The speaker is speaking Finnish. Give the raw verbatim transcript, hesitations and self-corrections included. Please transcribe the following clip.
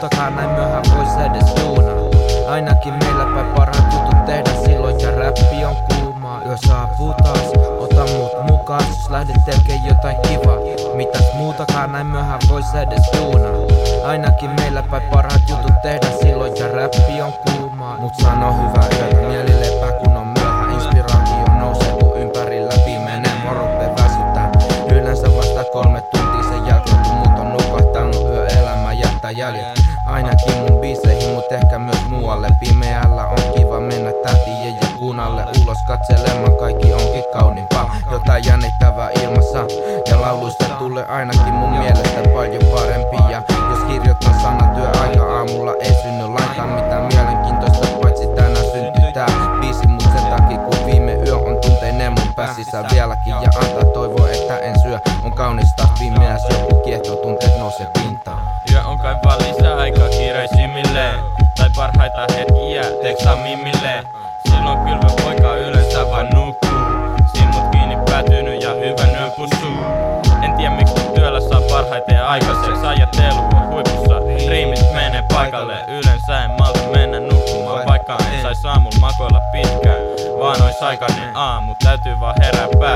muutakaan näin myöhään vois edes duunaa. Ainakin meillä päin parhaat jutut tehdä silloin ja räppi on kuumaa. Yö saapuu taas, ota mut mukaan, jos lähdet tekee jotain kivaa. Mitäs muutakaan näin myöhään vois edes duunaa. Ainakin meillä päin parhaat jutut tehdä silloin ja räppi on kuumaa. Mut sano hyvää yötä, mieli lepää kun on myöhä. Inspiraatio nousee kun ympärillä pimenee, moruppe väsyttää. Yleensä vasta kolme tuntia sen jälkeen kun mut on nukahtanut, yöelämä jättää jäljet. Ainakin mun biiseihin, mut ehkä myös muualle. Pimeällä on kiva mennä tähtien ja kuunalle ulos katselemaan, kaikki onkin kauniimpaa. Jotain jännittävää ilmassa ja lauluista tulee ainakin mun mielestä paljon parempi. Ja jos kirjoitan sanat työaika aamulla ei synny lainkaan mitään mielenkiintoista, paitsi tänään syntyi tää biisi. Mut sen takia kun viime yö on tunteinen mun pääsissä vieläkin ja antaa toivoa että en syö. On kaunista pimeässä joku kiehtoo, tunteet nousee pintaan. Yö on kaipaa lisää aikaa kiireisimmille, tai parhaita hetkiä tekstaa mimille. Silloin kylvä poika yleensä vaan nukkuu, silmut kiinni päätynyt ja hyvän yön pussuu. En tiedä miksi työllä saa parhaiten aikaiseksi, ajattelu on huipussa. Riimit menee paikalle, yleensä en malta mennä nukkumaan, vaikka en sais aamulla makoilla pitkään. Vaan ois aikainen aamu, täytyy vaan herää pää.